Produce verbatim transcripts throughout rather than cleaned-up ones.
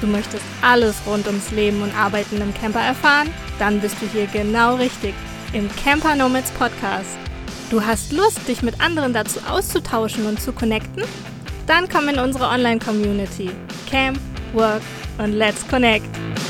Du möchtest alles rund ums Leben und Arbeiten im Camper erfahren? Dann bist du hier genau richtig, im Camper Nomads Podcast. Du hast Lust, dich mit anderen dazu auszutauschen und zu connecten? Dann komm in unsere Online-Community. Camp, Work und Let's Connect.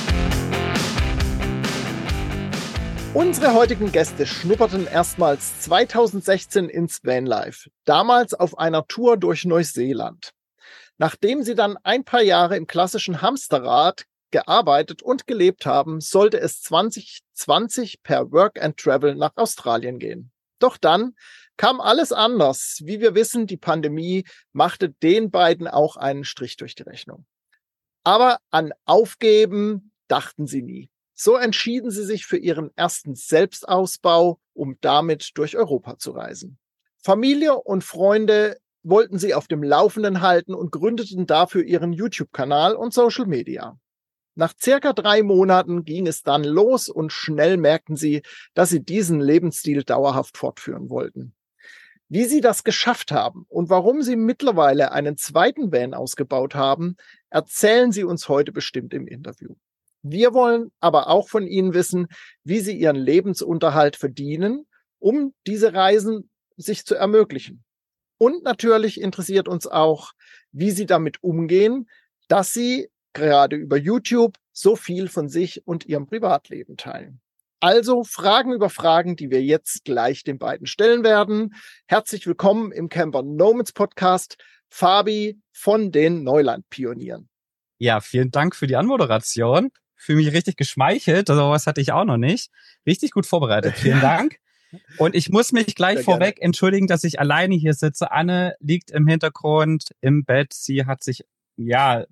Unsere heutigen Gäste schnupperten erstmals zweitausendsechzehn ins Vanlife, damals auf einer Tour durch Neuseeland. Nachdem sie dann ein paar Jahre im klassischen Hamsterrad gearbeitet und gelebt haben, sollte es zwanzig zwanzig per Work and Travel nach Australien gehen. Doch dann kam alles anders. Wie wir wissen, die Pandemie machte den beiden auch einen Strich durch die Rechnung. Aber an Aufgeben dachten sie nie. So entschieden sie sich für ihren ersten Selbstausbau, um damit durch Europa zu reisen. Familie und Freunde wollten sie auf dem Laufenden halten und gründeten dafür ihren YouTube-Kanal und Social Media. Nach circa drei Monaten ging es dann los und schnell merkten sie, dass sie diesen Lebensstil dauerhaft fortführen wollten. Wie sie das geschafft haben und warum sie mittlerweile einen zweiten Van ausgebaut haben, erzählen sie uns heute bestimmt im Interview. Wir wollen aber auch von ihnen wissen, wie sie ihren Lebensunterhalt verdienen, um diese Reisen sich zu ermöglichen. Und natürlich interessiert uns auch, wie sie damit umgehen, dass sie gerade über YouTube so viel von sich und ihrem Privatleben teilen. Also Fragen über Fragen, die wir jetzt gleich den beiden stellen werden. Herzlich willkommen im Camper Nomads Podcast, Fabi von den Neuland-Pionieren. Ja, vielen Dank für die Anmoderation. Fühle mich richtig geschmeichelt, also was hatte ich auch noch nicht. Richtig gut vorbereitet, vielen Dank. Und ich muss mich gleich Sehr vorweg gerne. entschuldigen, dass ich alleine hier sitze. Anne liegt im Hintergrund im Bett. Sie hat sich, ja,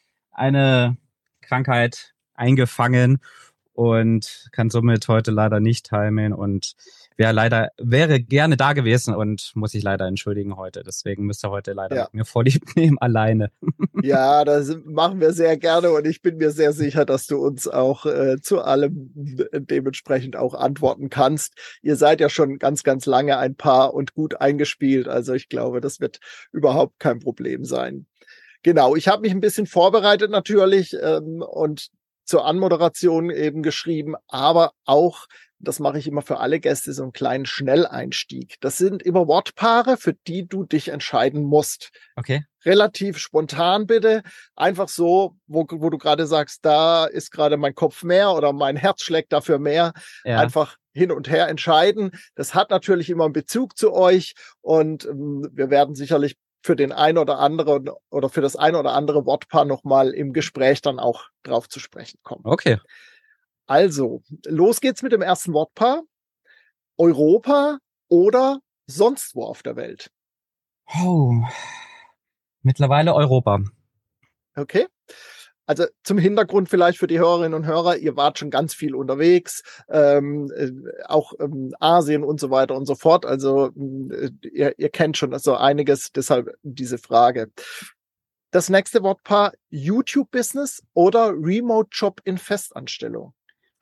eine Krankheit eingefangen und kann somit heute leider nicht teilnehmen und wäre leider, wäre gerne da gewesen und muss ich leider entschuldigen heute. Deswegen müsst ihr heute leider ja. mit mir vorlieb nehmen, alleine. Ja, das machen wir sehr gerne und ich bin mir sehr sicher, dass du uns auch äh, zu allem dementsprechend auch antworten kannst. Ihr seid ja schon ganz, ganz lange ein Paar und gut eingespielt. Also ich glaube, das wird überhaupt kein Problem sein. Genau, ich habe mich ein bisschen vorbereitet natürlich ähm, und zur Anmoderation eben geschrieben, aber auch, das mache ich immer für alle Gäste, so einen kleinen Schnelleinstieg. Das sind immer Wortpaare, für die du dich entscheiden musst. Okay. Relativ spontan bitte, einfach so, wo, wo du gerade sagst, da ist gerade mein Kopf mehr oder mein Herz schlägt dafür mehr. Ja. Einfach hin und her entscheiden. Das hat natürlich immer einen Bezug zu euch und ähm, wir werden sicherlich für den ein oder anderen oder für das ein oder andere Wortpaar nochmal im Gespräch dann auch drauf zu sprechen kommen. Okay. Also, los geht's mit dem ersten Wortpaar. Europa oder sonst wo auf der Welt? Oh, mittlerweile Europa. Okay. Also zum Hintergrund vielleicht für die Hörerinnen und Hörer, ihr wart schon ganz viel unterwegs, ähm, äh, auch ähm, Asien und so weiter und so fort. Also äh, ihr, ihr kennt schon so einiges, deshalb diese Frage. Das nächste Wortpaar, YouTube-Business oder Remote-Job in Festanstellung?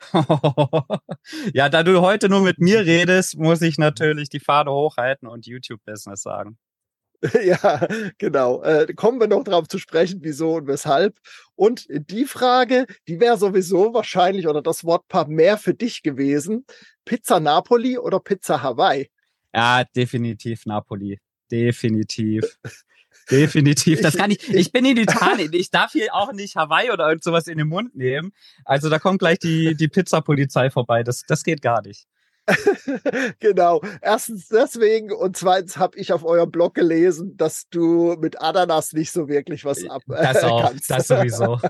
Ja, da du heute nur mit mir redest, muss ich natürlich die Fahne hochhalten und YouTube-Business sagen. Ja, genau. Äh, kommen wir noch drauf zu sprechen, wieso und weshalb. Und die Frage, die wäre sowieso wahrscheinlich oder das Wortpaar mehr für dich gewesen. Pizza Napoli oder Pizza Hawaii? Ja, definitiv Napoli. Definitiv. Definitiv. Das kann ich. Ich bin in Italien. Ich darf hier auch nicht Hawaii oder irgend sowas in den Mund nehmen. Also da kommt gleich die, die Pizzapolizei vorbei. Das, das geht gar nicht. Genau. Erstens deswegen und zweitens habe ich auf eurem Blog gelesen, dass du mit Ananas nicht so wirklich was ab äh, das auch, kannst. Das sowieso.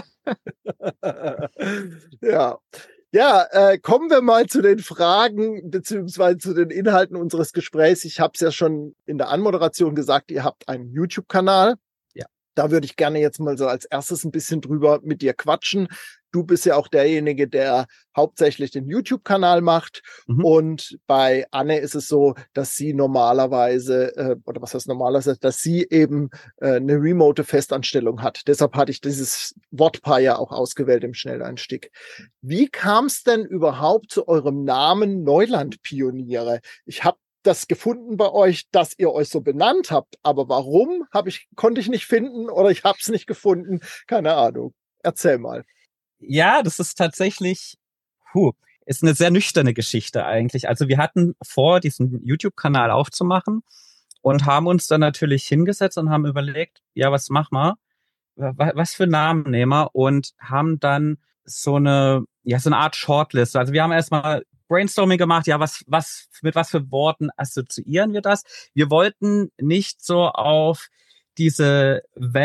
Ja. Ja, äh, kommen wir mal zu den Fragen beziehungsweise zu den Inhalten unseres Gesprächs. Ich habe es ja schon in der Anmoderation gesagt, ihr habt einen YouTube-Kanal. Ja. Da würde ich gerne jetzt mal so als erstes ein bisschen drüber mit dir quatschen. Du bist ja auch derjenige, der hauptsächlich den YouTube-Kanal macht. Mhm. Und bei Anne ist es so, dass sie normalerweise, äh, oder was heißt normalerweise, dass sie eben äh, eine remote Festanstellung hat. Deshalb hatte ich dieses Wortpaar ja auch ausgewählt im Schnelleinstieg. Wie kam es denn überhaupt zu eurem Namen Neuland-Pioniere? Ich habe das gefunden bei euch, dass ihr euch so benannt habt, aber warum habe ich konnte ich nicht finden oder ich habe es nicht gefunden, keine Ahnung. Erzähl mal. Ja, das ist tatsächlich, puh, ist eine sehr nüchterne Geschichte eigentlich. Also wir hatten vor, diesen YouTube-Kanal aufzumachen und haben uns dann natürlich hingesetzt und haben überlegt, ja, was machen wir? Was für Namen nehmen wir? Und haben dann so eine, ja, so eine Art Shortlist. Also wir haben erstmal Brainstorming gemacht, ja, was, was, mit was für Worten assoziieren wir das? Wir wollten nicht so auf diese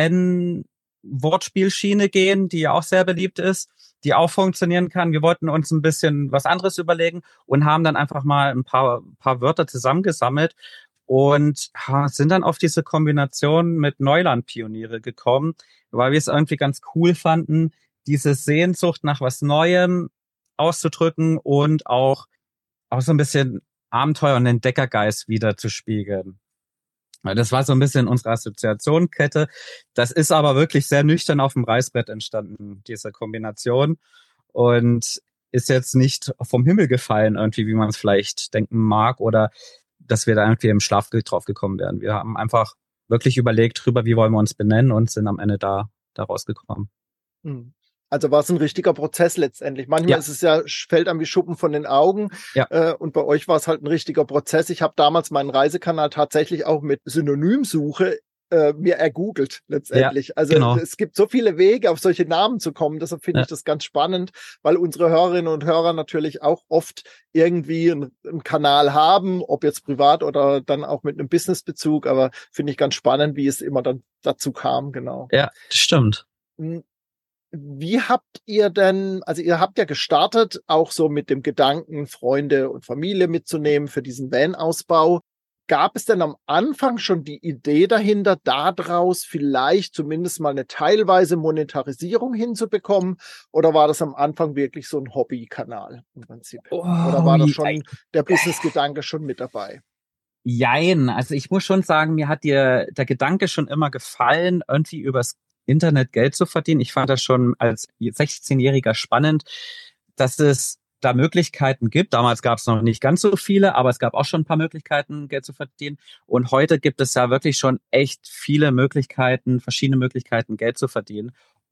Wenn-Wortspielschiene gehen, die ja auch sehr beliebt ist, die auch funktionieren kann. Wir wollten uns ein bisschen was anderes überlegen und haben dann einfach mal ein paar, paar Wörter zusammengesammelt und sind dann auf diese Kombination mit Neuland-Pioniere gekommen, weil wir es irgendwie ganz cool fanden, diese Sehnsucht nach was Neuem auszudrücken und auch, auch so ein bisschen Abenteuer und Entdeckergeist wieder zu spiegeln. Das war so ein bisschen unsere Assoziationskette. Das ist aber wirklich sehr nüchtern auf dem Reißbrett entstanden, diese Kombination. Und ist jetzt nicht vom Himmel gefallen, irgendwie, wie man es vielleicht denken mag, oder dass wir da irgendwie im Schlaf drauf gekommen wären. Wir haben einfach wirklich überlegt drüber, wie wollen wir uns benennen und sind am Ende da, da rausgekommen. Hm. Also war es ein richtiger Prozess letztendlich. Manchmal ja. ist es ja, fällt einem wie Schuppen von den Augen. Ja. Äh, und bei euch war es halt ein richtiger Prozess. Ich habe damals meinen Reisekanal tatsächlich auch mit Synonymsuche äh, mir ergoogelt letztendlich. Ja, also genau. Es gibt so viele Wege, auf solche Namen zu kommen. Deshalb finde ja. ich das ganz spannend, weil unsere Hörerinnen und Hörer natürlich auch oft irgendwie einen, einen Kanal haben, ob jetzt privat oder dann auch mit einem Businessbezug. Aber finde ich ganz spannend, wie es immer dann dazu kam. Genau. Ja, das stimmt. Wie habt ihr denn, also ihr habt ja gestartet, auch so mit dem Gedanken, Freunde und Familie mitzunehmen für diesen Van-Ausbau. Gab es denn am Anfang schon die Idee dahinter, daraus vielleicht zumindest mal eine teilweise Monetarisierung hinzubekommen? Oder war das am Anfang wirklich so ein Hobbykanal im Prinzip? Oh, Oder war da schon der Business-Gedanke schon mit dabei? Jein, also ich muss schon sagen, mir hat dir der Gedanke schon immer gefallen, irgendwie übers Internet Geld zu verdienen. Ich fand das schon als sechzehnjähriger spannend, dass es da Möglichkeiten gibt. Damals gab es noch nicht ganz so viele, aber es gab auch schon ein paar Möglichkeiten, Geld zu verdienen. Und heute gibt es ja wirklich schon echt viele Möglichkeiten, verschiedene Möglichkeiten, Geld zu verdienen.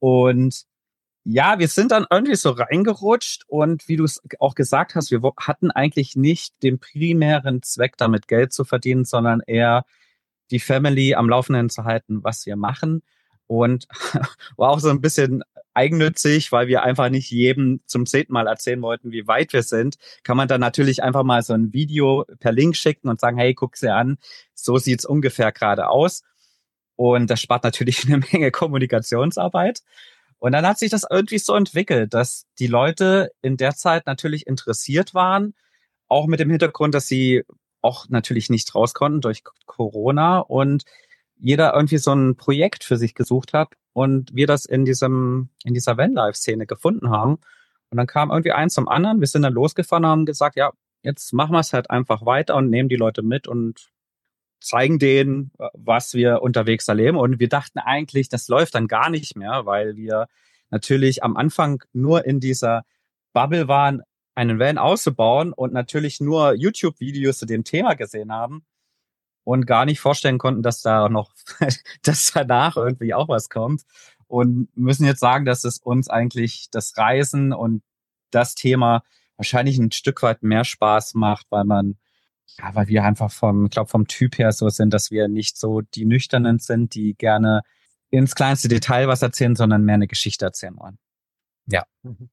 Und ja, wir sind dann irgendwie so reingerutscht und wie du es auch gesagt hast, wir hatten eigentlich nicht den primären Zweck, damit Geld zu verdienen, sondern eher die Family am Laufenden zu halten, was wir machen. Und war auch so ein bisschen eigennützig, weil wir einfach nicht jedem zum zehnten Mal erzählen wollten, wie weit wir sind. Kann man dann natürlich einfach mal so ein Video per Link schicken und sagen, hey, guck's dir an, so sieht's ungefähr gerade aus. Und das spart natürlich eine Menge Kommunikationsarbeit. Und dann hat sich das irgendwie so entwickelt, dass die Leute in der Zeit natürlich interessiert waren, auch mit dem Hintergrund, dass sie auch natürlich nicht raus konnten durch Corona und jeder irgendwie so ein Projekt für sich gesucht hat und wir das in diesem, in dieser Vanlife-Szene gefunden haben. Und dann kam irgendwie eins zum anderen. Wir sind dann losgefahren und haben gesagt, ja, jetzt machen wir es halt einfach weiter und nehmen die Leute mit und zeigen denen, was wir unterwegs erleben. Und wir dachten eigentlich, das läuft dann gar nicht mehr, weil wir natürlich am Anfang nur in dieser Bubble waren, einen Van auszubauen und natürlich nur YouTube-Videos zu dem Thema gesehen haben. Und gar nicht vorstellen konnten, dass da noch, dass danach irgendwie auch was kommt. Und müssen jetzt sagen, dass es uns eigentlich das Reisen und das Thema wahrscheinlich ein Stück weit mehr Spaß macht, weil man, ja, weil wir einfach vom, ich glaube, vom Typ her so sind, dass wir nicht so die Nüchternen sind, die gerne ins kleinste Detail was erzählen, sondern mehr eine Geschichte erzählen wollen. Ja.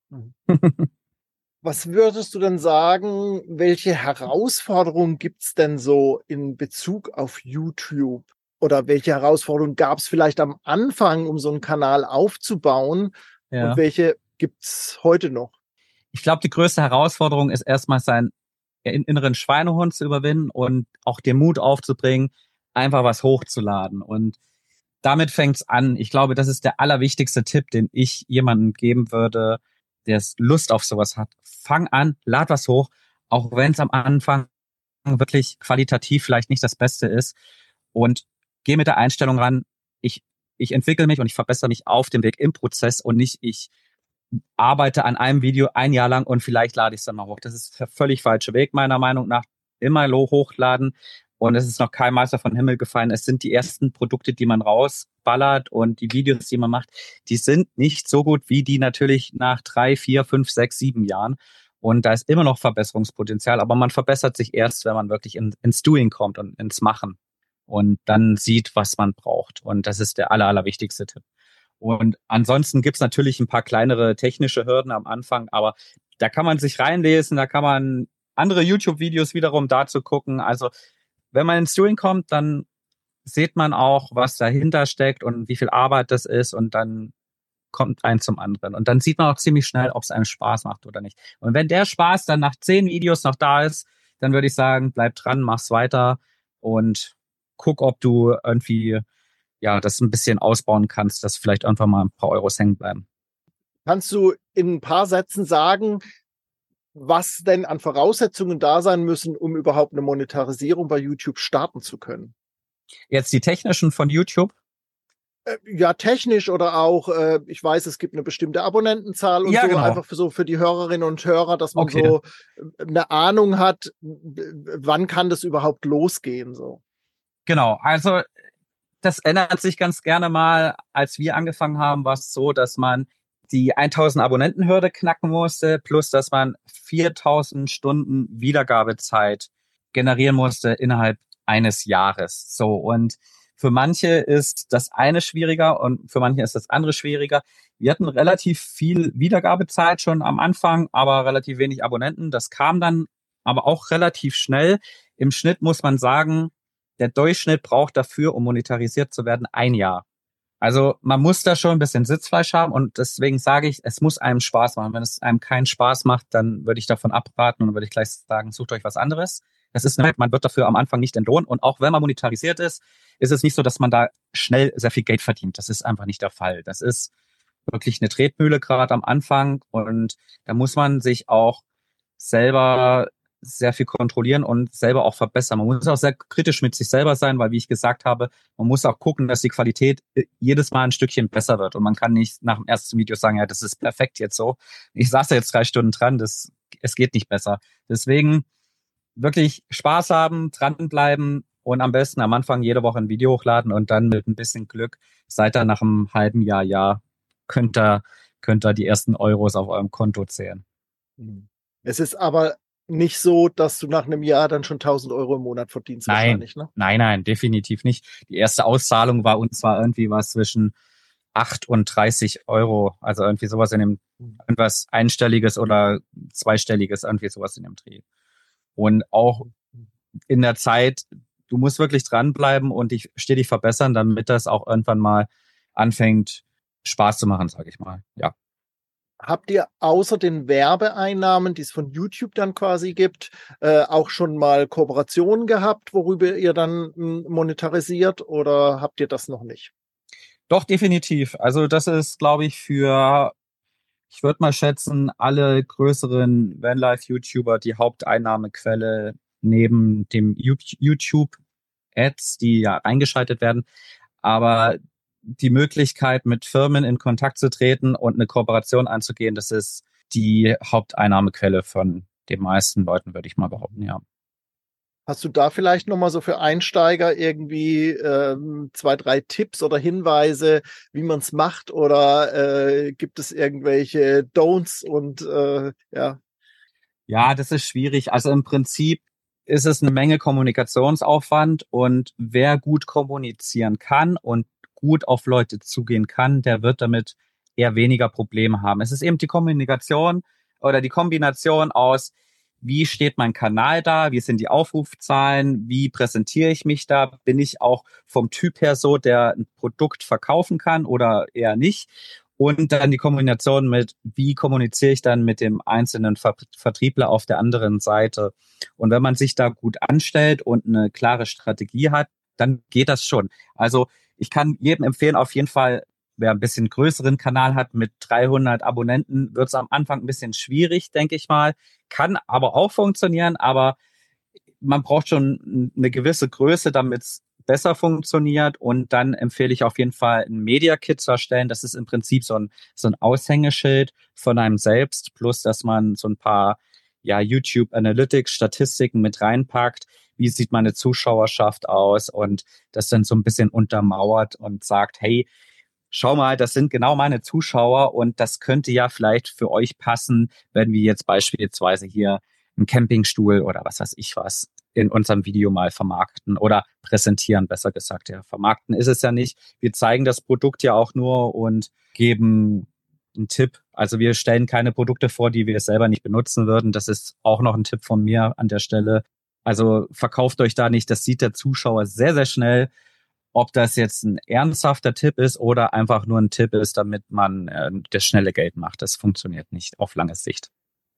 Was würdest du denn sagen, welche Herausforderungen gibt's denn so in Bezug auf YouTube? Oder welche Herausforderungen gab es vielleicht am Anfang, um so einen Kanal aufzubauen? Ja. Und welche gibt's heute noch? Ich glaube, die größte Herausforderung ist erstmal seinen inneren Schweinehund zu überwinden und auch den Mut aufzubringen, einfach was hochzuladen. Und damit fängt's an. Ich glaube, das ist der allerwichtigste Tipp, den ich jemandem geben würde, der Lust auf sowas hat. Fang an, lad was hoch, auch wenn es am Anfang wirklich qualitativ vielleicht nicht das Beste ist. Und geh mit der Einstellung ran, ich, ich entwickle mich und ich verbessere mich auf dem Weg im Prozess und nicht, ich arbeite an einem Video ein Jahr lang und vielleicht lade ich es dann mal hoch. Das ist der völlig falsche Weg, meiner Meinung nach. Immer hochladen, Und es ist noch kein Meister vom Himmel gefallen. Es sind die ersten Produkte, die man rausballert und die Videos, die man macht, die sind nicht so gut wie die natürlich nach drei, vier, fünf, sechs, sieben Jahren. Und da ist immer noch Verbesserungspotenzial, aber man verbessert sich erst, wenn man wirklich in, ins Doing kommt und ins Machen und dann sieht, was man braucht. Und das ist der aller, allerwichtigste Tipp. Und ansonsten gibt's natürlich ein paar kleinere technische Hürden am Anfang, aber da kann man sich reinlesen, da kann man andere YouTube-Videos wiederum dazu gucken. Also wenn man ins Doing kommt, dann sieht man auch, was dahinter steckt und wie viel Arbeit das ist und dann kommt eins zum anderen. Und dann sieht man auch ziemlich schnell, ob es einem Spaß macht oder nicht. Und wenn der Spaß dann nach zehn Videos noch da ist, dann würde ich sagen, bleib dran, mach's weiter und guck, ob du irgendwie ja das ein bisschen ausbauen kannst, dass vielleicht irgendwann mal ein paar Euros hängen bleiben. Kannst du in ein paar Sätzen sagen, was denn an Voraussetzungen da sein müssen, um überhaupt eine Monetarisierung bei YouTube starten zu können? Jetzt die technischen von YouTube? Ja, technisch oder auch, äh, ich weiß, es gibt eine bestimmte Abonnentenzahl und ja, so, genau. einfach für so für die Hörerinnen und Hörer, dass man okay. so eine Ahnung hat, wann kann das überhaupt losgehen, so. Genau, also das ändert sich ganz gerne mal. Als wir angefangen haben, war es so, dass man die tausend Abonnenten-Hürde knacken musste, plus dass man viertausend Stunden Wiedergabezeit generieren musste innerhalb eines Jahres. So, und für manche ist das eine schwieriger und für manche ist das andere schwieriger. Wir hatten relativ viel Wiedergabezeit schon am Anfang, aber relativ wenig Abonnenten. Das kam dann aber auch relativ schnell. Im Schnitt muss man sagen, der Durchschnitt braucht dafür, um monetarisiert zu werden, ein Jahr. Also man muss da schon ein bisschen Sitzfleisch haben und deswegen sage ich, es muss einem Spaß machen. Wenn es einem keinen Spaß macht, dann würde ich davon abraten und dann würde ich gleich sagen, sucht euch was anderes. Das ist, man wird dafür am Anfang nicht entlohnt und auch wenn man monetarisiert ist, ist es nicht so, dass man da schnell sehr viel Geld verdient. Das ist einfach nicht der Fall. Das ist wirklich eine Tretmühle gerade am Anfang und da muss man sich auch selber sehr viel kontrollieren und selber auch verbessern. Man muss auch sehr kritisch mit sich selber sein, weil, wie ich gesagt habe, man muss auch gucken, dass die Qualität jedes Mal ein Stückchen besser wird. Und man kann nicht nach dem ersten Video sagen, ja, das ist perfekt jetzt so. Ich saß da jetzt drei Stunden dran, das, es geht nicht besser. Deswegen wirklich Spaß haben, dranbleiben und am besten am Anfang jede Woche ein Video hochladen und dann mit ein bisschen Glück seid ihr nach einem halben Jahr, ja, könnt ihr, könnt ihr die ersten Euros auf eurem Konto zählen. Es ist aber nicht so, dass du nach einem Jahr dann schon tausend Euro im Monat verdienst. Nein, wahrscheinlich, ne? nein, nein, definitiv nicht. Die erste Auszahlung war uns zwar irgendwie was zwischen acht und dreißig Euro, also irgendwie sowas in dem, irgendwas Einstelliges oder Zweistelliges, irgendwie sowas in dem Dreh. Und auch in der Zeit, du musst wirklich dranbleiben und dich stetig verbessern, damit das auch irgendwann mal anfängt, Spaß zu machen, sag ich mal, ja. Habt ihr außer den Werbeeinnahmen, die es von YouTube dann quasi gibt, äh, auch schon mal Kooperationen gehabt, worüber ihr dann m, monetarisiert oder habt ihr das noch nicht? Doch, definitiv. Also das ist, glaube ich, für, ich würde mal schätzen, alle größeren Vanlife-YouTuber die Haupteinnahmequelle neben dem YouTube-Ads, die ja eingeschaltet werden. Aber die Möglichkeit, mit Firmen in Kontakt zu treten und eine Kooperation einzugehen, das ist die Haupteinnahmequelle von den meisten Leuten, würde ich mal behaupten, ja. Hast du da vielleicht nochmal so für Einsteiger irgendwie ähm, zwei, drei Tipps oder Hinweise, wie man es macht? Oder äh, gibt es irgendwelche Don'ts und äh, ja? Ja, das ist schwierig. Also im Prinzip ist es eine Menge Kommunikationsaufwand und wer gut kommunizieren kann und gut auf Leute zugehen kann, der wird damit eher weniger Probleme haben. Es ist eben die Kommunikation oder die Kombination aus, wie steht mein Kanal da, wie sind die Aufrufzahlen, wie präsentiere ich mich da, bin ich auch vom Typ her so, der ein Produkt verkaufen kann oder eher nicht. Und dann die Kombination mit, wie kommuniziere ich dann mit dem einzelnen Ver- Vertriebler auf der anderen Seite. Und wenn man sich da gut anstellt und eine klare Strategie hat, dann geht das schon. Also ich kann jedem empfehlen, auf jeden Fall, wer ein bisschen größeren Kanal hat mit dreihundert Abonnenten, wird es am Anfang ein bisschen schwierig, denke ich mal. Kann aber auch funktionieren, aber man braucht schon eine gewisse Größe, damit es besser funktioniert. Und dann empfehle ich auf jeden Fall, ein Media-Kit zu erstellen. Das ist im Prinzip so ein, so ein Aushängeschild von einem selbst, plus dass man so ein paar ja, YouTube Analytics, Statistiken mit reinpackt, wie sieht meine Zuschauerschaft aus und das dann so ein bisschen untermauert und sagt, hey, schau mal, das sind genau meine Zuschauer und das könnte ja vielleicht für euch passen, wenn wir jetzt beispielsweise hier einen Campingstuhl oder was weiß ich was in unserem Video mal vermarkten oder präsentieren, besser gesagt. Ja, vermarkten ist es ja nicht. Wir zeigen das Produkt ja auch nur und geben einen Tipp. Also wir stellen keine Produkte vor, die wir selber nicht benutzen würden. Das ist auch noch ein Tipp von mir an der Stelle. Also verkauft euch da nicht. Das sieht der Zuschauer sehr, sehr schnell. Ob das jetzt ein ernsthafter Tipp ist oder einfach nur ein Tipp ist, damit man äh, das schnelle Geld macht. Das funktioniert nicht auf lange Sicht.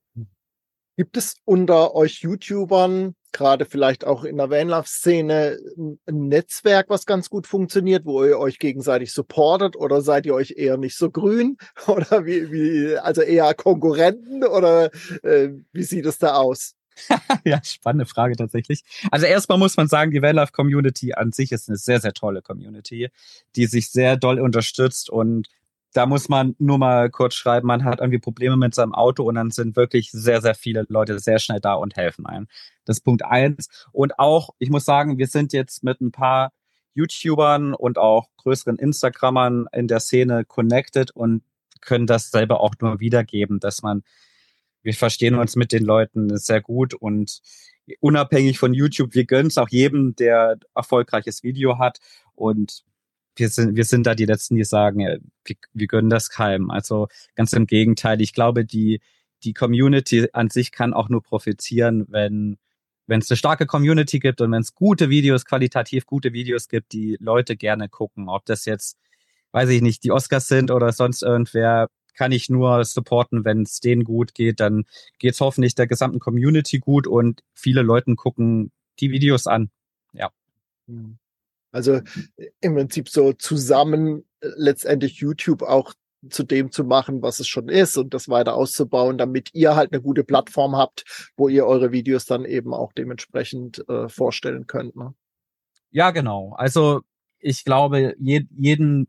Gibt es unter euch YouTubern, gerade vielleicht auch in der Vanlife-Szene, ein Netzwerk, was ganz gut funktioniert, wo ihr euch gegenseitig supportet, oder seid ihr euch eher nicht so grün oder wie, wie also eher Konkurrenten, oder äh, wie sieht es da aus? Ja, spannende Frage tatsächlich. Also erstmal muss man sagen, die Vanlife-Community an sich ist eine sehr, sehr tolle Community, die sich sehr doll unterstützt, und da muss man nur mal kurz schreiben, man hat irgendwie Probleme mit seinem Auto und dann sind wirklich sehr, sehr viele Leute sehr schnell da und helfen einem. Das ist Punkt eins. Und auch, ich muss sagen, wir sind jetzt mit ein paar YouTubern und auch größeren Instagrammern in der Szene connected und können das selber auch nur wiedergeben, dass man, wir verstehen uns mit den Leuten sehr gut und unabhängig von YouTube, wir gönnen es auch jedem, der erfolgreiches Video hat, und wir sind, wir sind da die Letzten, die sagen, ja, wir, wir gönnen das keinem. Also ganz im Gegenteil. Ich glaube, die, die Community an sich kann auch nur profitieren, wenn, wenn es eine starke Community gibt und wenn es gute Videos, qualitativ gute Videos gibt, die Leute gerne gucken. Ob das jetzt, weiß ich nicht, die Oscars sind oder sonst irgendwer, kann ich nur supporten. Wenn es denen gut geht, dann geht es hoffentlich der gesamten Community gut und viele Leute gucken die Videos an. Ja. Mhm. Also im Prinzip so zusammen letztendlich YouTube auch zu dem zu machen, was es schon ist, und das weiter auszubauen, damit ihr halt eine gute Plattform habt, wo ihr eure Videos dann eben auch dementsprechend äh, vorstellen könnt. Ne? Ja, genau. Also ich glaube, je, jeden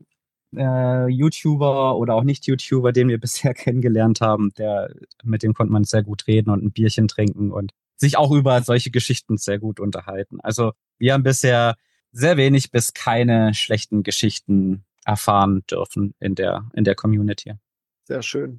äh, YouTuber oder auch Nicht-YouTuber, den wir bisher kennengelernt haben, der, mit dem konnte man sehr gut reden und ein Bierchen trinken und sich auch über solche Geschichten sehr gut unterhalten. Also wir haben bisher sehr wenig bis keine schlechten Geschichten erfahren dürfen in der, in der Community. Sehr schön.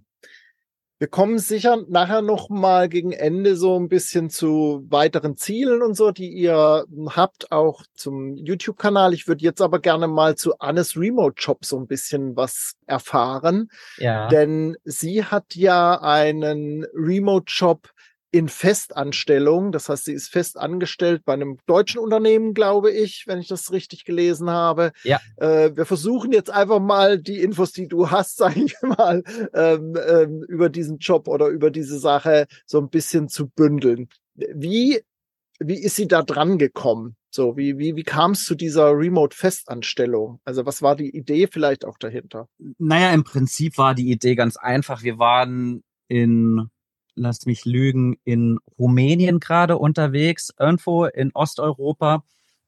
Wir kommen sicher nachher noch mal gegen Ende so ein bisschen zu weiteren Zielen und so, die ihr habt, auch zum YouTube-Kanal. Ich würde jetzt aber gerne mal zu Annes Remote Job so ein bisschen was erfahren. Ja. Denn sie hat ja einen Remote Job in Festanstellung. Das heißt, sie ist fest angestellt bei einem deutschen Unternehmen, glaube ich, wenn ich das richtig gelesen habe. Ja. Äh, wir versuchen jetzt einfach mal die Infos, die du hast, sage ich mal, ähm, ähm, über diesen Job oder über diese Sache so ein bisschen zu bündeln. Wie, wie ist sie da dran gekommen? So, wie, wie, wie kam es zu dieser Remote-Festanstellung? Also was war die Idee vielleicht auch dahinter? Naja, im Prinzip war die Idee ganz einfach. Wir waren in lass mich lügen, in Rumänien gerade unterwegs, irgendwo in Osteuropa,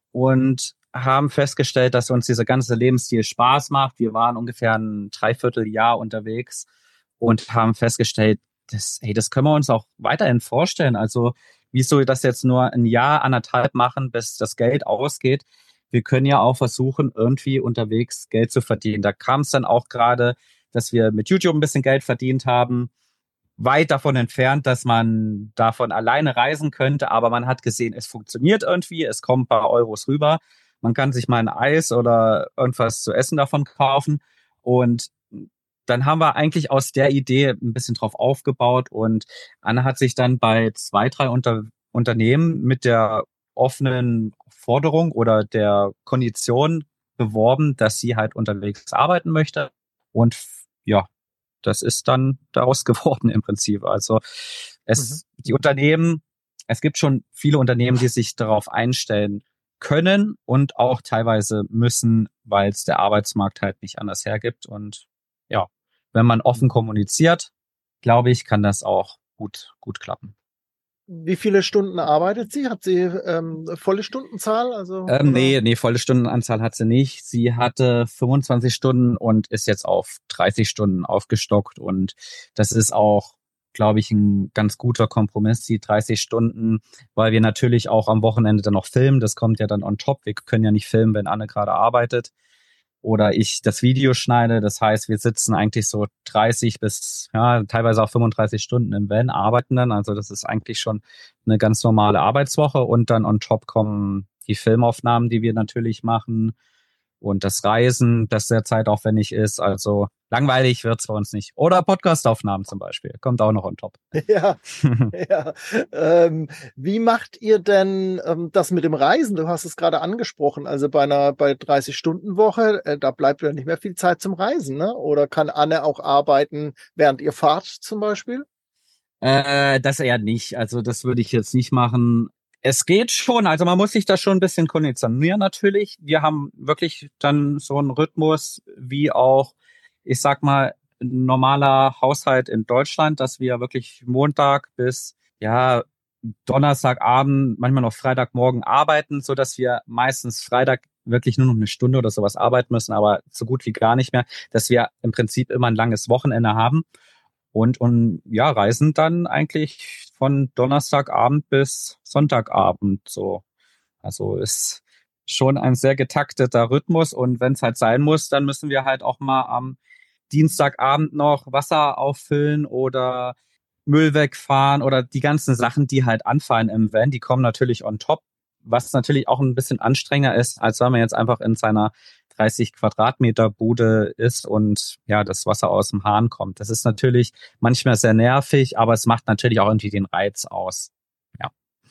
und haben festgestellt, dass uns dieser ganze Lebensstil Spaß macht. Wir waren ungefähr ein Dreivierteljahr unterwegs und haben festgestellt, das, hey, das können wir uns auch weiterhin vorstellen. Also wieso das jetzt nur ein Jahr, anderthalb machen, bis das Geld ausgeht? Wir können ja auch versuchen, irgendwie unterwegs Geld zu verdienen. Da kam es dann auch gerade, dass wir mit YouTube ein bisschen Geld verdient haben, weit davon entfernt, dass man davon alleine reisen könnte, aber man hat gesehen, es funktioniert irgendwie, es kommen ein paar Euros rüber, man kann sich mal ein Eis oder irgendwas zu essen davon kaufen, und dann haben wir eigentlich aus der Idee ein bisschen drauf aufgebaut, und Anne hat sich dann bei zwei, drei Unter- Unternehmen mit der offenen Forderung oder der Kondition beworben, dass sie halt unterwegs arbeiten möchte, und ja, das ist dann daraus geworden im Prinzip. Also es, mhm. die Unternehmen, es gibt schon viele Unternehmen, die sich darauf einstellen können und auch teilweise müssen, weil es der Arbeitsmarkt halt nicht anders hergibt. Und ja, wenn man offen kommuniziert, glaube ich, kann das auch gut, gut klappen. Wie viele Stunden arbeitet sie? Hat sie ähm, volle Stundenzahl? Also, ähm, nee, nee, volle Stundenanzahl hat sie nicht. Sie hatte fünfundzwanzig Stunden und ist jetzt auf dreißig Stunden aufgestockt. Und das ist auch glaube ich, ein ganz guter Kompromiss, die dreißig Stunden, weil wir natürlich auch am Wochenende dann noch filmen. Das kommt ja dann on top. Wir können ja nicht filmen, wenn Anne gerade arbeitet oder ich das Video schneide. Das heißt, wir sitzen eigentlich so dreißig bis, ja, teilweise auch fünfunddreißig Stunden im Van, arbeiten dann. Also das ist eigentlich schon eine ganz normale Arbeitswoche und dann on top kommen die Filmaufnahmen, die wir natürlich machen und das Reisen, das sehr zeitaufwendig ist. Also langweilig wird's bei uns nicht. Oder Podcastaufnahmen zum Beispiel, kommt auch noch on top. Ja, ja. Ähm, wie macht ihr denn ähm, das mit dem Reisen? Du hast es gerade angesprochen. Also bei einer bei dreißig-Stunden-Woche, äh, da bleibt ja nicht mehr viel Zeit zum Reisen, ne? Oder kann Anne auch arbeiten, während ihr fahrt zum Beispiel? Äh, das eher nicht. Also das würde ich jetzt nicht machen. Es geht schon, also man muss sich da schon ein bisschen konditionieren natürlich. Wir haben wirklich dann so einen Rhythmus wie auch, ich sag mal, ein normaler Haushalt in Deutschland, dass wir wirklich Montag bis ja Donnerstagabend, manchmal noch Freitagmorgen arbeiten, so dass wir meistens Freitag wirklich nur noch eine Stunde oder sowas arbeiten müssen, aber so gut wie gar nicht mehr, dass wir im Prinzip immer ein langes Wochenende haben. Und, und ja, reisen dann eigentlich von Donnerstagabend bis Sonntagabend so. Also ist schon ein sehr getakteter Rhythmus. Und wenn es halt sein muss, dann müssen wir halt auch mal am Dienstagabend noch Wasser auffüllen oder Müll wegfahren oder die ganzen Sachen, die halt anfallen im Van, die kommen natürlich on top. Was natürlich auch ein bisschen anstrengender ist, als wenn man jetzt einfach in seiner dreißig Quadratmeter Bude ist und ja, das Wasser aus dem Hahn kommt. Das ist natürlich manchmal sehr nervig, aber es macht natürlich auch irgendwie den Reiz aus. Ja.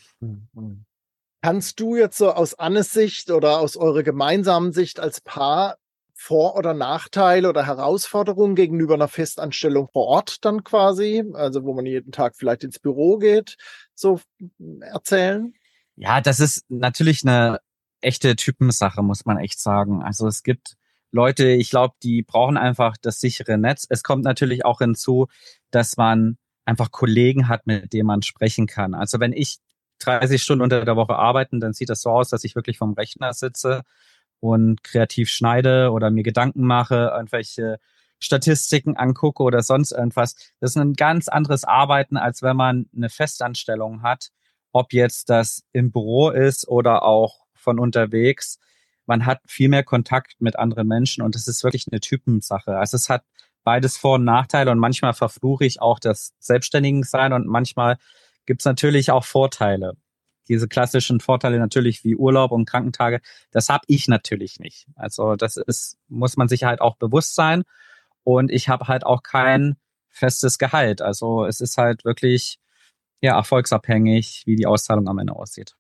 Mhm. Kannst du jetzt so aus Annes Sicht oder aus eurer gemeinsamen Sicht als Paar Vor- oder Nachteile oder Herausforderungen gegenüber einer Festanstellung vor Ort dann quasi, also wo man jeden Tag vielleicht ins Büro geht, so erzählen? Ja, das ist natürlich eine echte Typensache, muss man echt sagen. Also es gibt Leute, ich glaube, die brauchen einfach das sichere Netz. Es kommt natürlich auch hinzu, dass man einfach Kollegen hat, mit denen man sprechen kann. Also wenn ich dreißig Stunden unter der Woche arbeite, dann sieht das so aus, dass ich wirklich vom Rechner sitze und kreativ schneide oder mir Gedanken mache, irgendwelche Statistiken angucke oder sonst irgendwas. Das ist ein ganz anderes Arbeiten, als wenn man eine Festanstellung hat, ob jetzt das im Büro ist oder auch von unterwegs. Man hat viel mehr Kontakt mit anderen Menschen und es ist wirklich eine Typensache. Also es hat beides Vor- und Nachteile und manchmal verfluche ich auch das Selbstständigensein und manchmal gibt es natürlich auch Vorteile. Diese klassischen Vorteile natürlich wie Urlaub und Krankentage, das habe ich natürlich nicht. Also das ist, muss man sich halt auch bewusst sein. Und ich habe halt auch kein festes Gehalt. Also es ist halt wirklich ja erfolgsabhängig, wie die Auszahlung am Ende aussieht.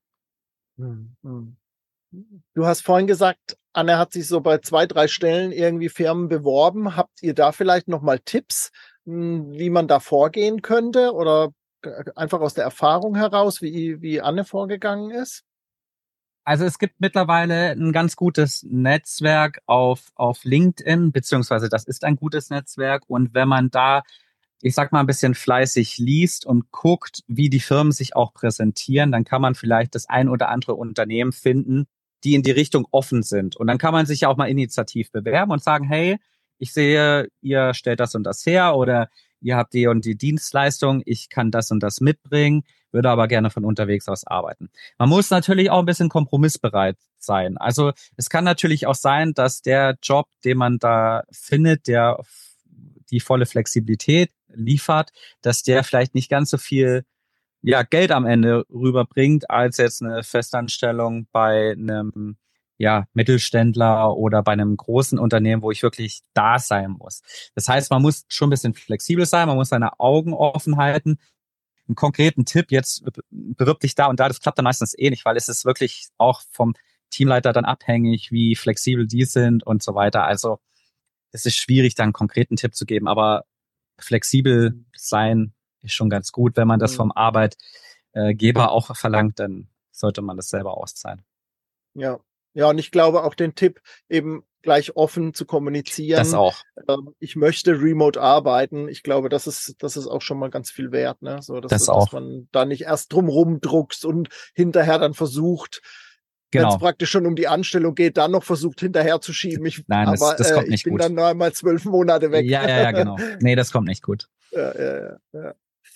Du hast vorhin gesagt, Anne hat sich so bei zwei, drei Stellen irgendwie Firmen beworben. Habt ihr da vielleicht nochmal Tipps, wie man da vorgehen könnte oder einfach aus der Erfahrung heraus, wie, wie Anne vorgegangen ist? Also es gibt mittlerweile ein ganz gutes Netzwerk auf, auf LinkedIn, beziehungsweise das ist ein gutes Netzwerk. Und wenn man da, ich sag mal, ein bisschen fleißig liest und guckt, wie die Firmen sich auch präsentieren, dann kann man vielleicht das ein oder andere Unternehmen finden, die in die Richtung offen sind. Und dann kann man sich ja auch mal initiativ bewerben und sagen, hey, ich sehe, ihr stellt das und das her oder ihr habt die und die Dienstleistung, ich kann das und das mitbringen, würde aber gerne von unterwegs aus arbeiten. Man muss natürlich auch ein bisschen kompromissbereit sein. Also es kann natürlich auch sein, dass der Job, den man da findet, der die volle Flexibilität liefert, dass der vielleicht nicht ganz so viel ja, Geld am Ende rüberbringt, als jetzt eine Festanstellung bei einem ja, Mittelständler oder bei einem großen Unternehmen, wo ich wirklich da sein muss. Das heißt, man muss schon ein bisschen flexibel sein, man muss seine Augen offen halten. Einen konkreten Tipp, jetzt bewirb dich da und da, das klappt dann meistens eh nicht, weil es ist wirklich auch vom Teamleiter dann abhängig, wie flexibel die sind und so weiter. Also es ist schwierig, da einen konkreten Tipp zu geben, aber flexibel sein ist schon ganz gut. Wenn man das vom Arbeitgeber auch verlangt, dann sollte man das selber auszahlen. Ja. Ja, und ich glaube auch den Tipp, eben gleich offen zu kommunizieren. Das auch. Ich möchte remote arbeiten. Ich glaube, das ist, das ist auch schon mal ganz viel wert, ne? So, dass, das dass auch. man da nicht erst drum rumdruckst und hinterher dann versucht, genau. Wenn es praktisch schon um die Anstellung geht, dann noch versucht hinterher zu schieben. Ich, Nein, das, aber das kommt äh, nicht ich gut. bin dann noch einmal zwölf Monate weg. Ja, ja, ja, genau. Nee, das kommt nicht gut. Ja, ja, ja.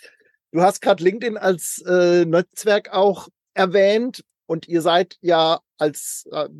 Du hast gerade LinkedIn als äh, Netzwerk auch erwähnt und ihr seid ja als äh,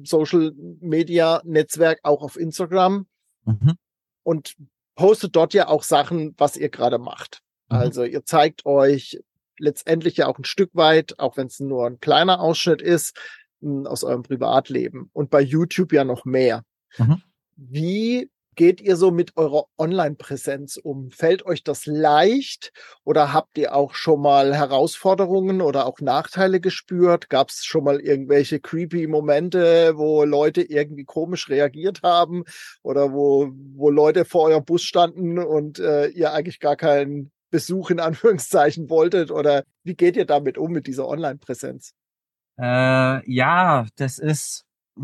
Social-Media-Netzwerk auch auf Instagram mhm. und postet dort ja auch Sachen, was ihr gerade macht. Mhm. Also ihr zeigt euch letztendlich ja auch ein Stück weit, auch wenn es nur ein kleiner Ausschnitt ist, aus eurem Privatleben und bei YouTube ja noch mehr. Mhm. Wie geht ihr so mit eurer Online-Präsenz um? Fällt euch das leicht oder habt ihr auch schon mal Herausforderungen oder auch Nachteile gespürt? Gab es schon mal irgendwelche creepy Momente, wo Leute irgendwie komisch reagiert haben oder wo, wo Leute vor eurem Bus standen und äh, ihr eigentlich gar keinen Besuch in Anführungszeichen wolltet? Oder wie geht ihr damit um, mit dieser Online-Präsenz? Äh, ja, das ist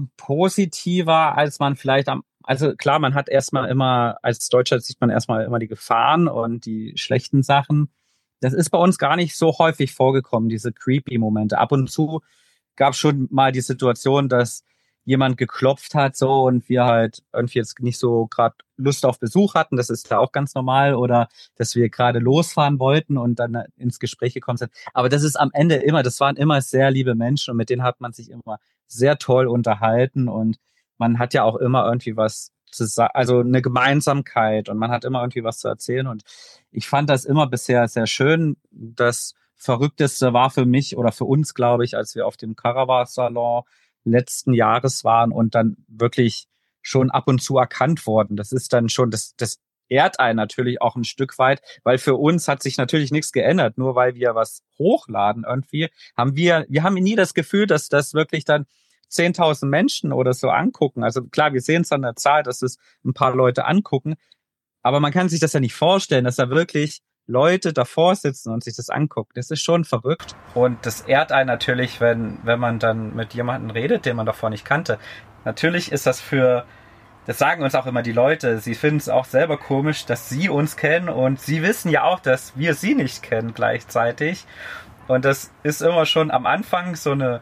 positiver, als man vielleicht am Also klar, man hat erstmal immer, als Deutscher sieht man erstmal immer die Gefahren und die schlechten Sachen. Das ist bei uns gar nicht so häufig vorgekommen, diese creepy Momente. Ab und zu gab es schon mal die Situation, dass jemand geklopft hat so und wir halt irgendwie jetzt nicht so gerade Lust auf Besuch hatten. Das ist da auch ganz normal. Oder dass wir gerade losfahren wollten und dann ins Gespräch gekommen sind. Aber das ist am Ende immer, das waren immer sehr liebe Menschen und mit denen hat man sich immer sehr toll unterhalten und man hat ja auch immer irgendwie was zu sagen, also eine Gemeinsamkeit und man hat immer irgendwie was zu erzählen und ich fand das immer bisher sehr schön. Das Verrückteste war für mich oder für uns, glaube ich, als wir auf dem Caravan-Salon letzten Jahres waren und dann wirklich schon ab und zu erkannt worden. Das ist dann schon, das, das ehrt einen natürlich auch ein Stück weit, weil für uns hat sich natürlich nichts geändert. Nur weil wir was hochladen irgendwie, haben wir, wir haben nie das Gefühl, dass das wirklich dann zehntausend Menschen oder so angucken. Also klar, wir sehen es an der Zahl, dass es ein paar Leute angucken, aber man kann sich das ja nicht vorstellen, dass da wirklich Leute davor sitzen und sich das angucken. Das ist schon verrückt. Und das ehrt einen natürlich, wenn, wenn man dann mit jemandem redet, den man davor nicht kannte. Natürlich ist das für, das sagen uns auch immer die Leute, sie finden es auch selber komisch, dass sie uns kennen und sie wissen ja auch, dass wir sie nicht kennen gleichzeitig. Und das ist immer schon am Anfang so eine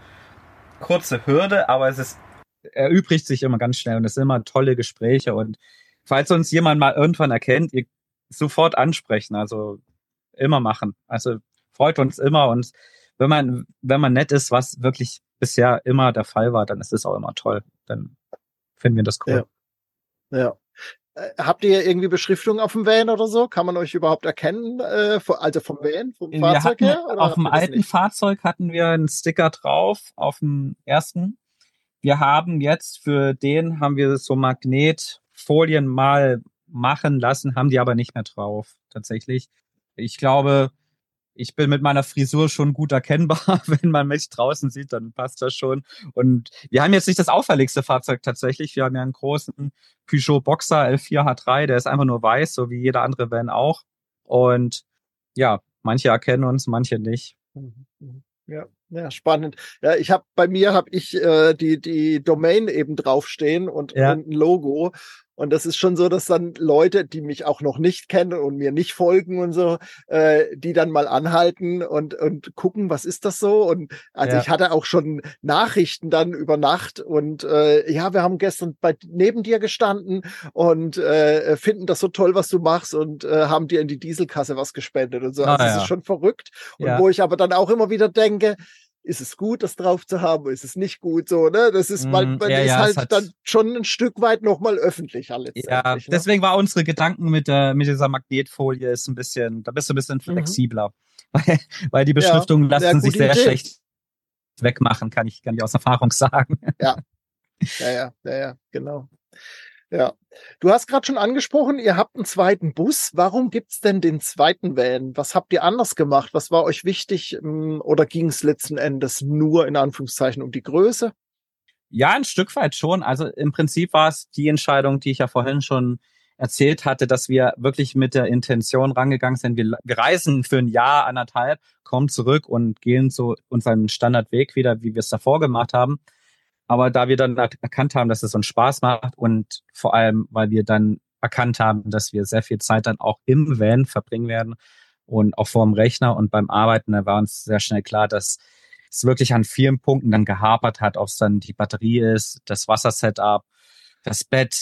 kurze Hürde, aber es ist, erübrigt sich immer ganz schnell und es sind immer tolle Gespräche und falls uns jemand mal irgendwann erkennt, ihr sofort ansprechen, also immer machen. Also freut uns immer und wenn man, wenn man nett ist, was wirklich bisher immer der Fall war, dann ist es auch immer toll. Dann finden wir das cool. Ja. ja. Äh, habt ihr irgendwie Beschriftung auf dem Van oder so? Kann man euch überhaupt erkennen? Äh, also vom Van, vom wir Fahrzeug hatten, her? Oder auf dem alten nicht? Fahrzeug hatten wir einen Sticker drauf, auf dem ersten. Wir haben jetzt für den, haben wir so Magnetfolien mal machen lassen, haben die aber nicht mehr drauf, tatsächlich. Ich glaube, ich bin mit meiner Frisur schon gut erkennbar. Wenn man mich draußen sieht, dann passt das schon. Und wir haben jetzt nicht das auffälligste Fahrzeug tatsächlich. Wir haben ja einen großen Peugeot Boxer L vier H drei, der ist einfach nur weiß, so wie jeder andere Van auch. Und ja, manche erkennen uns, manche nicht. Ja, ja, spannend. Ja, ich habe bei mir habe ich äh, die die Domain eben draufstehen und, ja. und ein Logo. Und das ist schon so, dass dann Leute, die mich auch noch nicht kennen und mir nicht folgen und so, äh, die dann mal anhalten und und gucken, was ist das so? Und also ja. ich hatte auch schon Nachrichten dann über Nacht und äh, ja, wir haben gestern bei neben dir gestanden und äh, finden das so toll, was du machst und äh, haben dir in die Dieselkasse was gespendet und so. Also ah, ja. das ist schon verrückt. Und ja. wo ich aber dann auch immer wieder denke, ist es gut, das drauf zu haben, ist es nicht gut, so, ne? Das ist, man, man ja, ist ja, halt hat, dann schon ein Stück weit nochmal öffentlicher letztendlich. Ja, ne? Deswegen war unsere Gedanken mit der, mit dieser Magnetfolie ist ein bisschen, da bist du ein bisschen flexibler. Mhm. Weil die Beschriftungen ja, lassen sich sehr Idee. schlecht wegmachen, kann ich, kann ich aus Erfahrung sagen. Ja. Ja, ja, ja, ja, genau. Ja, du hast gerade schon angesprochen, ihr habt einen zweiten Bus. Warum gibt's denn den zweiten Van? Was habt ihr anders gemacht? Was war euch wichtig? Oder ging es letzten Endes nur in Anführungszeichen um die Größe? Ja, ein Stück weit schon. Also im Prinzip war es die Entscheidung, die ich ja vorhin schon erzählt hatte, dass wir wirklich mit der Intention rangegangen sind. Wir, wir reisen für ein Jahr, anderthalb, kommen zurück und gehen so unseren Standardweg wieder, wie wir es davor gemacht haben. Aber da wir dann erkannt haben, dass es uns Spaß macht und vor allem, weil wir dann erkannt haben, dass wir sehr viel Zeit dann auch im Van verbringen werden und auch vor dem Rechner und beim Arbeiten, da war uns sehr schnell klar, dass es wirklich an vielen Punkten dann gehapert hat, ob es dann die Batterie ist, das Wassersetup, das Bett,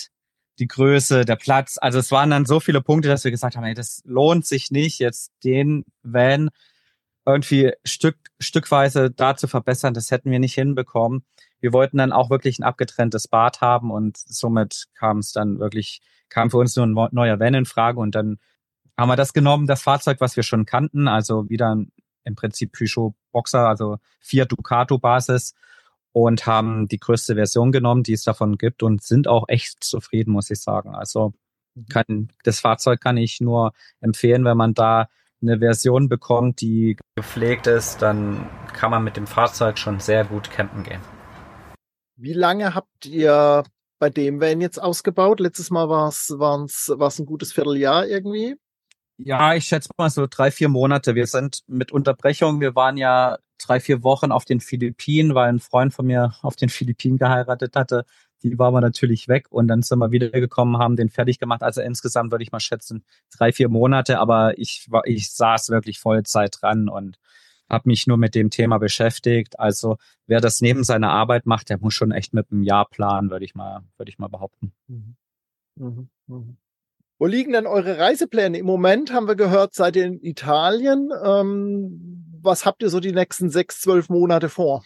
die Größe, der Platz. Also es waren dann so viele Punkte, dass wir gesagt haben, ey, das lohnt sich nicht, jetzt den Van irgendwie Stück, stückweise da zu verbessern. Das hätten wir nicht hinbekommen. Wir wollten dann auch wirklich ein abgetrenntes Bad haben und somit kam es dann wirklich, kam für uns nur ein neuer Van in Frage und dann haben wir das genommen, das Fahrzeug, was wir schon kannten, also wieder im Prinzip Peugeot Boxer, also Fiat Ducato Basis und haben die größte Version genommen, die es davon gibt und sind auch echt zufrieden, muss ich sagen. Also kann, das Fahrzeug kann ich nur empfehlen, wenn man da eine Version bekommt, die gepflegt ist, dann kann man mit dem Fahrzeug schon sehr gut campen gehen. Wie lange habt ihr bei dem Van jetzt ausgebaut? Letztes Mal war es war es ein gutes Vierteljahr irgendwie. Ja, ich schätze mal so drei, vier Monate. Wir sind mit Unterbrechung, wir waren ja drei, vier Wochen auf den Philippinen, weil ein Freund von mir auf den Philippinen geheiratet hatte. Die waren wir natürlich weg und dann sind wir wiedergekommen, haben den fertig gemacht. Also insgesamt würde ich mal schätzen drei, vier Monate, aber ich war, ich saß wirklich Vollzeit dran und habe mich nur mit dem Thema beschäftigt. Also wer das neben seiner Arbeit macht, der muss schon echt mit einem Jahr planen, würde ich mal, würde ich mal behaupten. Mhm. Mhm. Mhm. Wo liegen denn eure Reisepläne? Im Moment haben wir gehört, seid ihr in Italien. Ähm, was habt ihr so die nächsten sechs, zwölf Monate vor?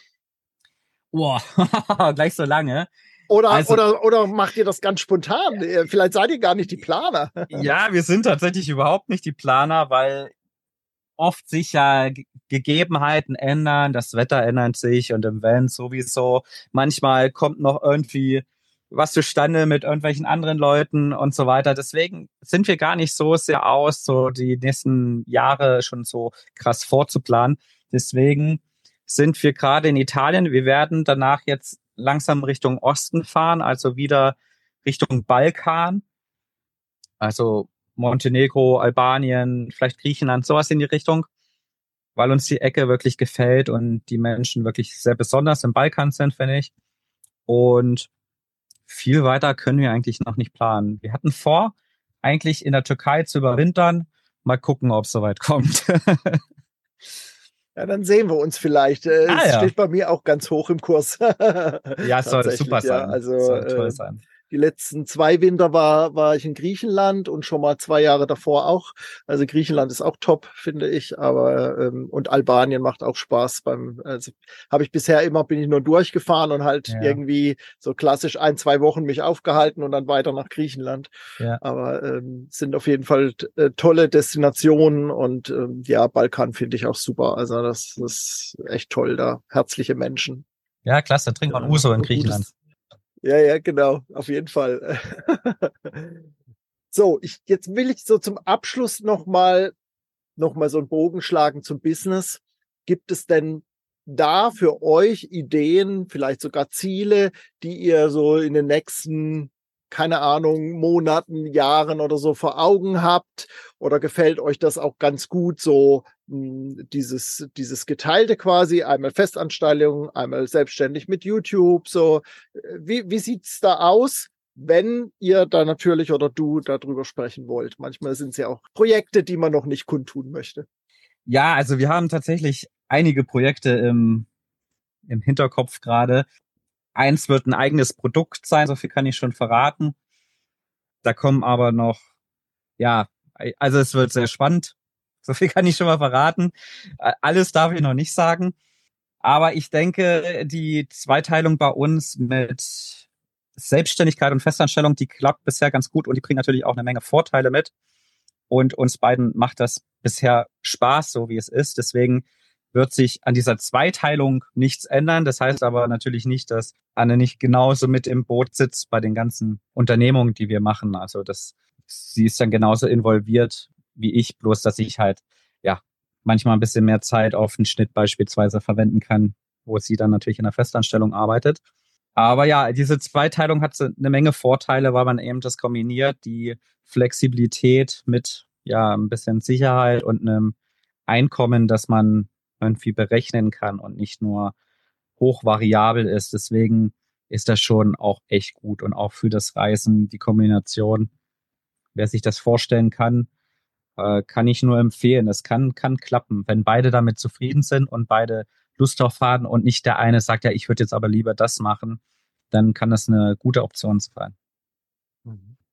Boah, gleich so lange. Oder, also, oder, oder macht ihr das ganz spontan? Vielleicht seid ihr gar nicht die Planer. Ja, wir sind tatsächlich überhaupt nicht die Planer, weil oft sich ja G- Gegebenheiten ändern, das Wetter ändert sich und im Van sowieso. Manchmal kommt noch irgendwie was zustande mit irgendwelchen anderen Leuten und so weiter. Deswegen sind wir gar nicht so sehr aus, so die nächsten Jahre schon so krass vorzuplanen. Deswegen sind wir gerade in Italien. Wir werden danach jetzt langsam Richtung Osten fahren, also wieder Richtung Balkan. Also Montenegro, Albanien, vielleicht Griechenland, sowas in die Richtung, weil uns die Ecke wirklich gefällt und die Menschen wirklich sehr besonders im Balkan sind, finde ich. Und viel weiter können wir eigentlich noch nicht planen. Wir hatten vor, eigentlich in der Türkei zu überwintern. Mal gucken, ob es soweit kommt. Ja, dann sehen wir uns vielleicht. Es ah, ja. steht bei mir auch ganz hoch im Kurs. Ja, es soll super sein. Ja, also, soll toll äh, sein. Die letzten zwei Winter war, war ich in Griechenland und schon mal zwei Jahre davor auch. Also Griechenland ist auch top, finde ich. Aber ähm, und Albanien macht auch Spaß. Beim also habe ich bisher immer bin ich nur durchgefahren und halt ja. irgendwie so klassisch ein, zwei Wochen mich aufgehalten und dann weiter nach Griechenland. Ja. Aber ähm, sind auf jeden Fall äh, tolle Destinationen und ähm, ja, Balkan finde ich auch super. Also das, das ist echt toll da. Herzliche Menschen. Ja, klasse. Trinkt man Uso in Griechenland. Ja, ja, genau, auf jeden Fall. So, ich, jetzt will ich so zum Abschluss nochmal noch mal so einen Bogen schlagen zum Business. Gibt es denn da für euch Ideen, vielleicht sogar Ziele, die ihr so in den nächsten, keine Ahnung, Monaten, Jahren oder so vor Augen habt? Oder gefällt euch das auch ganz gut, so mh, dieses dieses Geteilte quasi, einmal Festanstellung, einmal selbstständig mit YouTube, so. Wie, wie sieht's da aus, wenn ihr da natürlich oder du darüber sprechen wollt? Manchmal sind es ja auch Projekte, die man noch nicht kundtun möchte. Ja, also wir haben tatsächlich einige Projekte im, im Hinterkopf gerade. Eins wird ein eigenes Produkt sein, so viel kann ich schon verraten. Da kommen aber noch, ja, also es wird sehr spannend. So viel kann ich schon mal verraten. Alles darf ich noch nicht sagen. Aber ich denke, die Zweiteilung bei uns mit Selbstständigkeit und Festanstellung, die klappt bisher ganz gut und die bringt natürlich auch eine Menge Vorteile mit. Und uns beiden macht das bisher Spaß, so wie es ist. Deswegen wird sich an dieser Zweiteilung nichts ändern. Das heißt aber natürlich nicht, dass Anne nicht genauso mit im Boot sitzt bei den ganzen Unternehmungen, die wir machen. Also das, sie ist dann genauso involviert wie ich, bloß dass ich halt, ja, manchmal ein bisschen mehr Zeit auf einen Schnitt beispielsweise verwenden kann, wo sie dann natürlich in der Festanstellung arbeitet. Aber ja, diese Zweiteilung hat eine Menge Vorteile, weil man eben das kombiniert, die Flexibilität mit ja ein bisschen Sicherheit und einem Einkommen, das man irgendwie berechnen kann und nicht nur hochvariabel ist. Deswegen ist das schon auch echt gut und auch für das Reisen die Kombination. Wer sich das vorstellen kann, äh, kann ich nur empfehlen. Es kann kann klappen, wenn beide damit zufrieden sind und beide Lust drauf haben und nicht der eine sagt, ja, ich würde jetzt aber lieber das machen, dann kann das eine gute Option sein.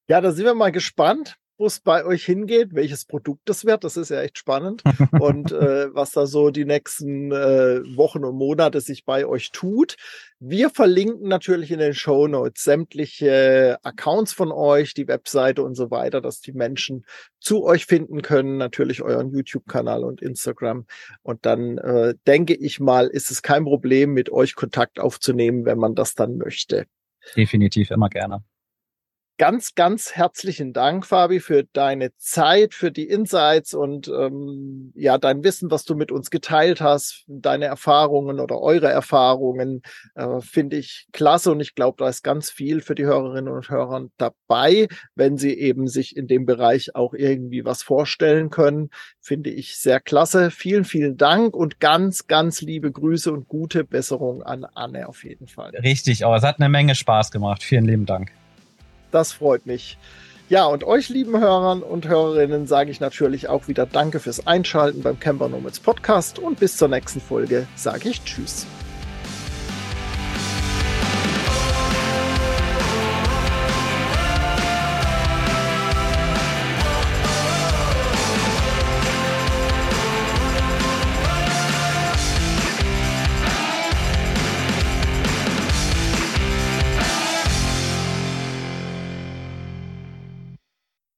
Ja, da sind wir mal gespannt, wo es bei euch hingeht, welches Produkt das wird. Das ist ja echt spannend. Und äh, was da so die nächsten äh, Wochen und Monate sich bei euch tut. Wir verlinken natürlich in den Shownotes sämtliche Accounts von euch, die Webseite und so weiter, dass die Menschen zu euch finden können. Natürlich euren YouTube-Kanal und Instagram. Und dann äh, denke ich mal, ist es kein Problem, mit euch Kontakt aufzunehmen, wenn man das dann möchte. Definitiv, immer gerne. Ganz, ganz herzlichen Dank, Fabi, für deine Zeit, für die Insights und ähm, ja, dein Wissen, was du mit uns geteilt hast, deine Erfahrungen oder eure Erfahrungen, äh, finde ich klasse und ich glaube, da ist ganz viel für die Hörerinnen und Hörer dabei, wenn sie eben sich in dem Bereich auch irgendwie was vorstellen können, finde ich sehr klasse. Vielen, vielen Dank und ganz, ganz liebe Grüße und gute Besserung an Anne auf jeden Fall. Richtig, aber es hat eine Menge Spaß gemacht. Vielen lieben Dank. Das freut mich. Ja, und euch lieben Hörern und Hörerinnen sage ich natürlich auch wieder Danke fürs Einschalten beim Camper Nomads Podcast und bis zur nächsten Folge sage ich Tschüss.